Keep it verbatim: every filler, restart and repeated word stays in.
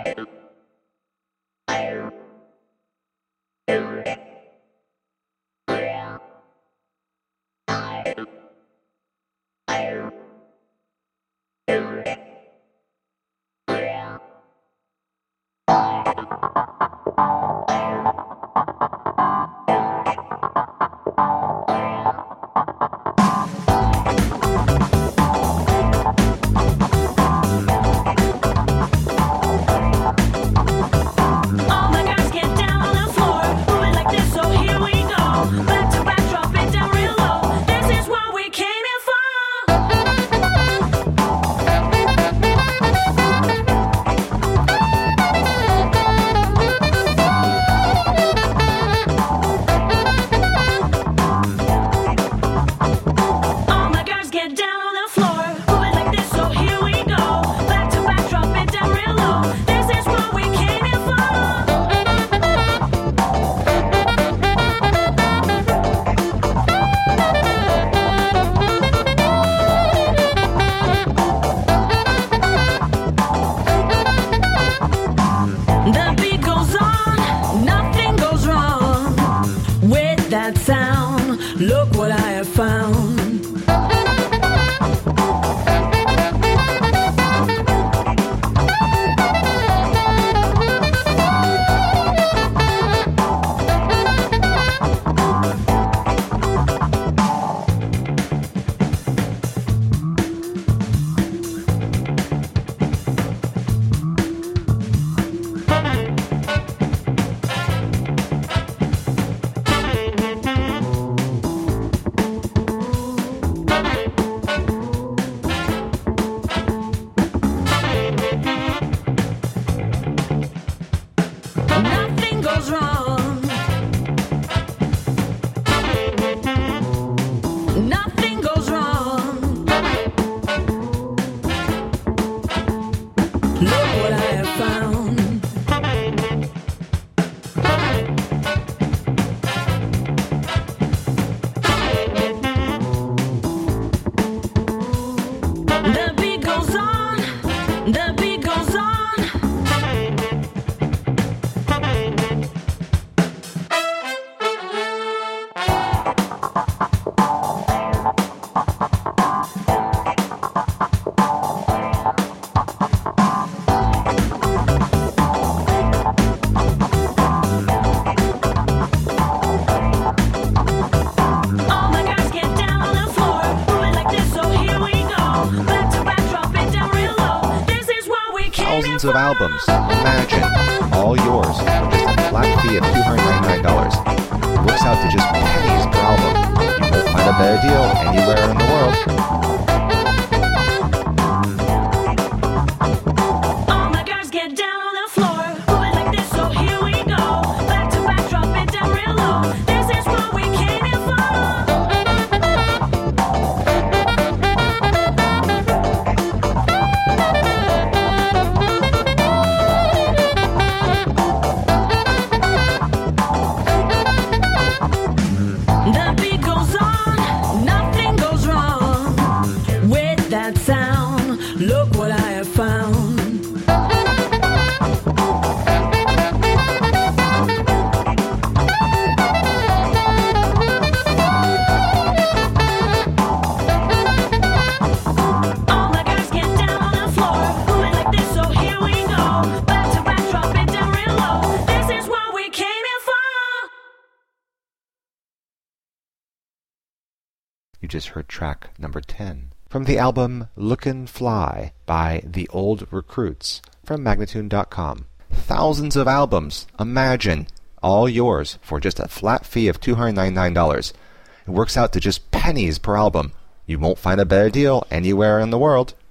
Of albums. Imagine. All yours for just a flat fee of two hundred ninety-nine dollars. It works out to just pennies per album. You won't find a better deal anywhere in the world. You just heard track number ten from the album Lookin' Fly by The Old Recruits from Magnatune dot com. Thousands of albums, imagine, all yours for just a flat fee of two hundred ninety-nine dollars. It works out to just pennies per album. You won't find a better deal anywhere in the world.